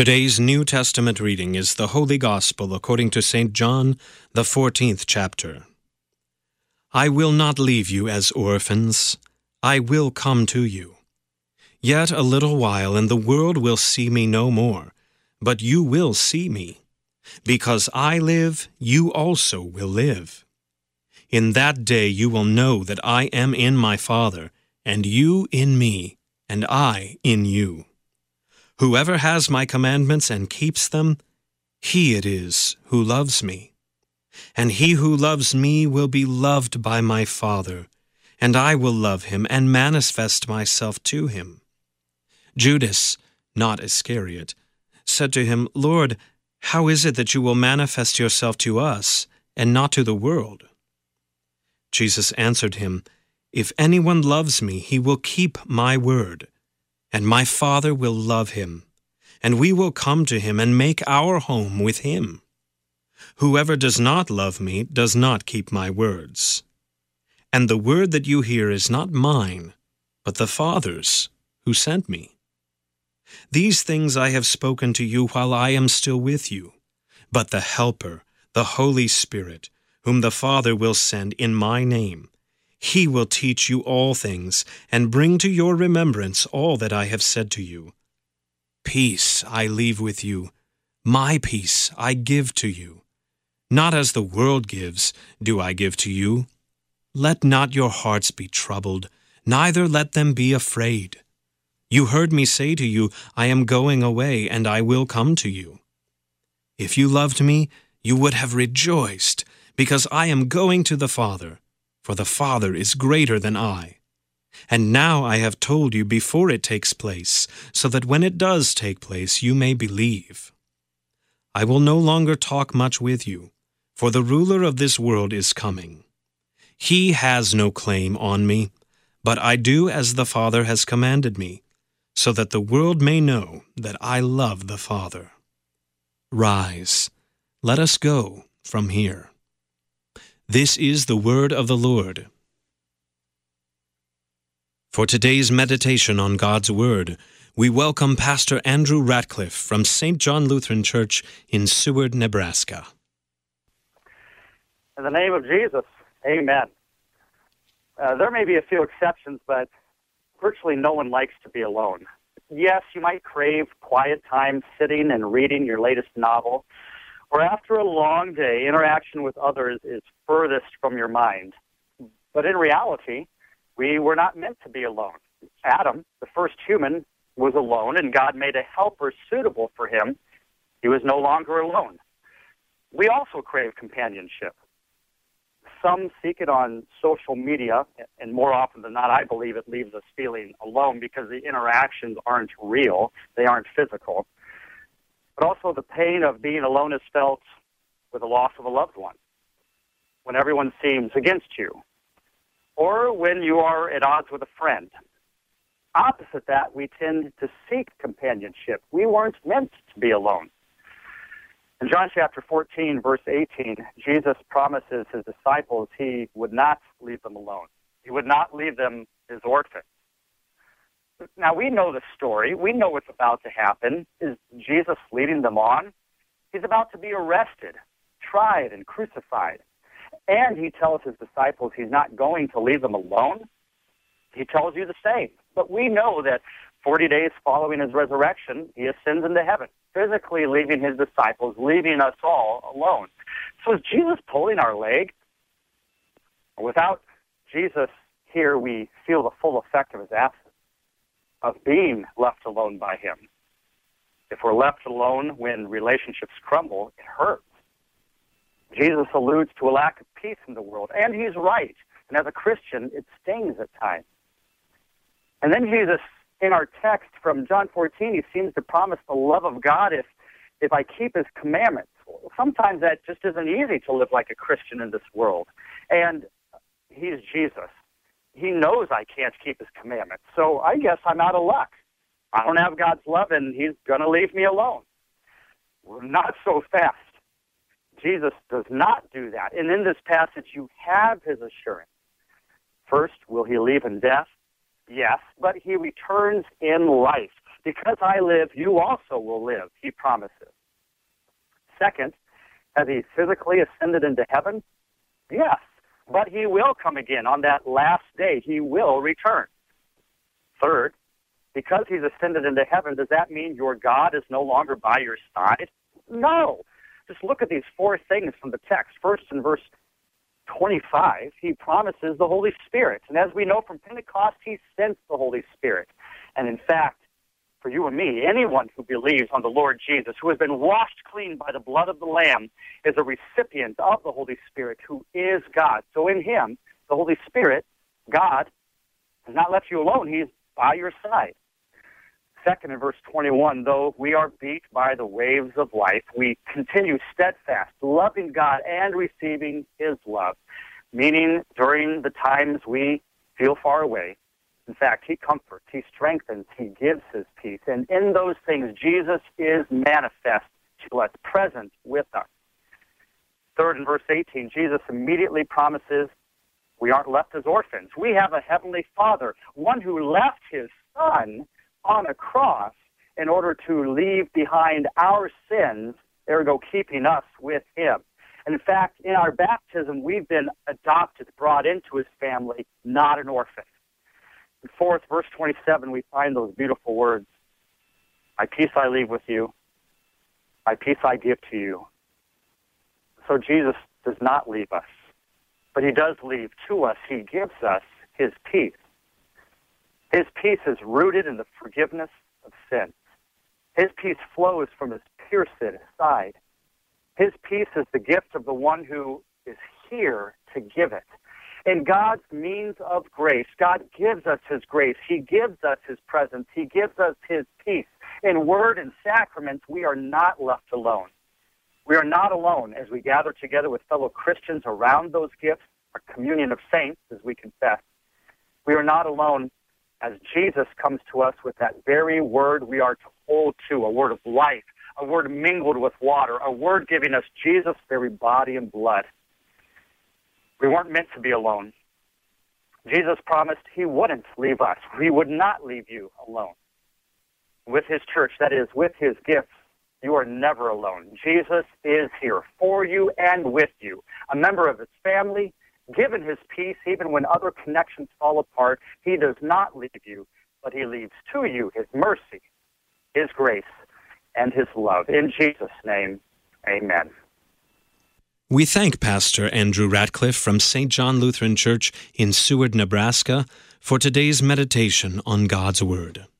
Today's New Testament reading is the Holy Gospel according to St. John, the 14th chapter. I will not leave you as orphans. I will come to you. Yet a little while, and the world will see me no more, but you will see me. Because I live, you also will live. In that day you will know that I am in my Father, and you in me, and I in you. Whoever has my commandments and keeps them, he it is who loves me. And he who loves me will be loved by my Father, and I will love him and manifest myself to him. Judas, not Iscariot, said to him, Lord, how is it that you will manifest yourself to us and not to the world? Jesus answered him, If anyone loves me, he will keep my word. And my Father will love him, and we will come to him and make our home with him. Whoever does not love me does not keep my words. And the word that you hear is not mine, but the Father's who sent me. These things I have spoken to you while I am still with you. But the Helper, the Holy Spirit, whom the Father will send in my name, He will teach you all things, and bring to your remembrance all that I have said to you. Peace I leave with you, my peace I give to you. Not as the world gives, do I give to you. Let not your hearts be troubled, neither let them be afraid. You heard me say to you, I am going away, and I will come to you. If you loved me, you would have rejoiced, because I am going to the Father. For the Father is greater than I. And now I have told you before it takes place, so that when it does take place you may believe. I will no longer talk much with you, for the ruler of this world is coming. He has no claim on me, but I do as the Father has commanded me, so that the world may know that I love the Father. Rise, let us go from here. This is the word of the Lord. For today's meditation on God's Word, we welcome Pastor Andrew Ratcliffe from St. John Lutheran Church in Seward, Nebraska. In the name of Jesus, amen. There may be a few exceptions, but virtually no one likes to be alone. Yes, you might crave quiet time sitting and reading your latest novel, or after a long day, interaction with others is furthest from your mind. But in reality, we were not meant to be alone. Adam, the first human, was alone, and God made a helper suitable for him. He was no longer alone. We also crave companionship. Some seek it on social media, and more often than not, I believe it leaves us feeling alone because the interactions aren't real, they aren't physical. But also the pain of being alone is felt with the loss of a loved one, when everyone seems against you, or when you are at odds with a friend. Opposite that, we tend to seek companionship. We weren't meant to be alone. In John chapter 14, verse 18, Jesus promises his disciples he would not leave them alone. He would not leave them as orphans. Now, we know the story. We know what's about to happen. Is Jesus leading them on? He's about to be arrested, tried, and crucified. And he tells his disciples he's not going to leave them alone. He tells you the same. But we know that 40 days following his resurrection, he ascends into heaven, physically leaving his disciples, leaving us all alone. So is Jesus pulling our leg? Without Jesus here, we feel the full effect of his absence, of being left alone by him. If we're left alone when relationships crumble, it hurts. Jesus alludes to a lack of peace in the world, and he's right. And as a Christian, it stings at times. And then Jesus, in our text from John 14, he seems to promise the love of God if I keep his commandments. Sometimes that just isn't easy to live like a Christian in this world. And he's Jesus. He knows I can't keep his commandments. So I guess I'm out of luck. I don't have God's love, and he's going to leave me alone. Well, not so fast. Jesus does not do that. And in this passage, you have his assurance. First, will he leave in death? Yes, but he returns in life. Because I live, you also will live, he promises. Second, has he physically ascended into heaven? Yes, but he will come again on that last day. He will return. Third, because he's ascended into heaven, does that mean your God is no longer by your side? No. Just look at these four things from the text. First, in verse 25, he promises the Holy Spirit. And as we know from Pentecost, he sent the Holy Spirit. And in fact, for you and me, anyone who believes on the Lord Jesus, who has been washed clean by the blood of the Lamb, is a recipient of the Holy Spirit, who is God. So in him, the Holy Spirit, God, has not left you alone. He's by your side. Second, in verse 21, though we are beat by the waves of life, we continue steadfast, loving God and receiving his love, meaning during the times we feel far away. In fact, he comforts, he strengthens, he gives his peace. And in those things, Jesus is manifest to us, present with us. Third, in verse 18, Jesus immediately promises we aren't left as orphans. We have a heavenly Father, one who left his Son on a cross in order to leave behind our sins, ergo keeping us with him. And in fact, in our baptism, we've been adopted, brought into his family, not an orphan. And fourth, verse 27, we find those beautiful words, my peace I leave with you, my peace I give to you. So Jesus does not leave us, but he does leave to us. He gives us his peace. His peace is rooted in the forgiveness of sin. His peace flows from his pierced side. His peace is the gift of the one who is here to give it. In God's means of grace, God gives us his grace. He gives us his presence. He gives us his peace. In word and sacraments, we are not left alone. We are not alone as we gather together with fellow Christians around those gifts, our communion of saints, as we confess. We are not alone as Jesus comes to us with that very word we are to hold to, a word of life, a word mingled with water, a word giving us Jesus' very body and blood. We weren't meant to be alone. Jesus promised he wouldn't leave us. He would not leave you alone. With his church, that is, with his gifts, you are never alone. Jesus is here for you and with you, a member of his family, given his peace even when other connections fall apart. He does not leave you, but he leaves to you his mercy, his grace, and his love. In Jesus' name, amen. We thank Pastor Andrew Ratcliffe from St. John Lutheran Church in Seward, Nebraska, for today's meditation on God's Word.